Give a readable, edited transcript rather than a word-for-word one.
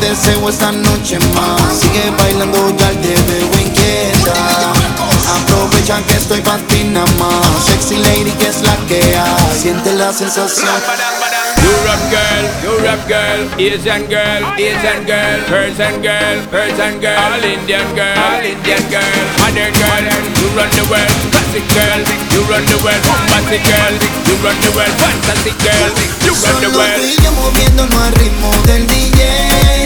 deseo esta noche más. Sigue bailando, ya te veo inquieta. Aprovecha que estoy pa' ti nada más. Sexy lady, que es la que hay. Siente la sensación. Europe girl, Asian girl, Persian girl, all Indian girl, modern girl, you run the world, classic girl, you run the world, bombastic girl, you run the world, fantastic girl, you run the world. Solo tú y yo moviéndonos al ritmo del DJ.